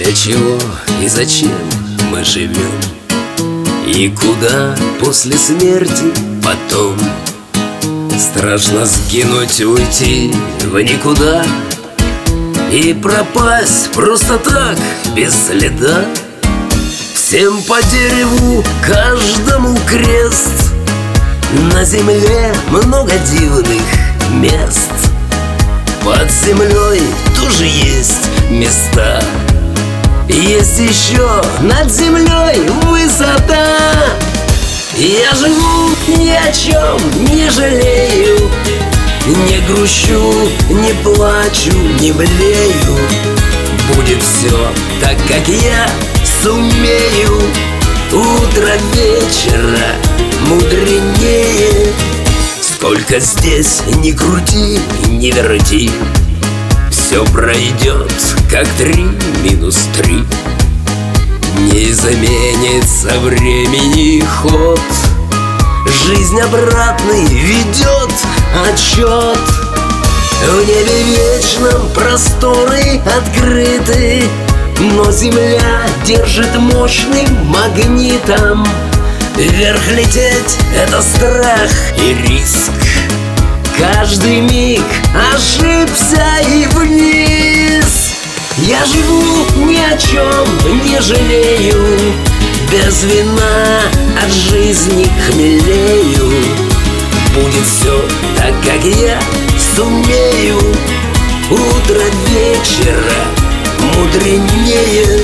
Для чего и зачем мы живем? И куда после смерти потом? Страшно сгинуть, уйти в никуда и пропасть просто так, без следа. Всем по дереву, каждому крест. На земле много дивных мест. Под землей тоже есть места. Есть еще над землей высота. Я живу, ни о чем не жалею, не грущу, не плачу, не блею. Будет все так, как я сумею. Утро вечера мудренее. Сколько здесь ни крути, не верти, все пройдет, как 3 минус 3. Не заменится времени ход. Жизнь обратный ведет отчет. В небе вечном просторы открыты, но земля держит мощным магнитом. Вверх лететь — это страх и риск. Каждый миг ошибся и вниз. Я живу, ни о чем не жалею, без вина от жизни хмелею. Будет все так, как я сумею. Утро вечера мудренее.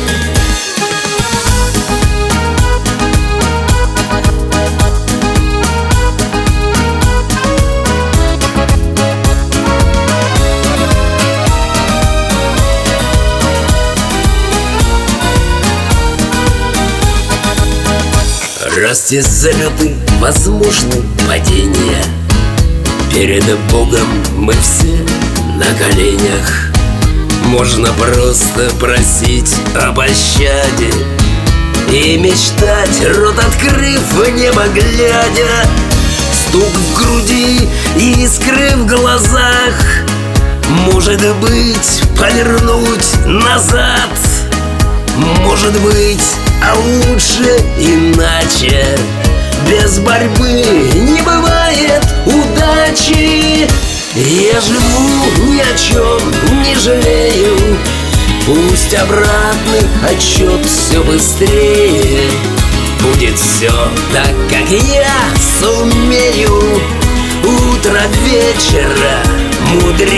Расти залеты, возможны падения. Перед Богом мы все на коленях. Можно просто просить о пощаде и мечтать, рот открыв, в небо глядя. Стук в груди и искры в глазах. Может быть, повернуть назад. Может быть, а лучше иначе. Без борьбы не бывает удачи. Я живу, ни о чем не жалею. Пусть обратный отчет все быстрее. Будет все так, как я сумею. Утро вечера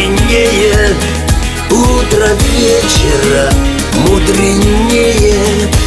мудренее. Утро вечера мудренее.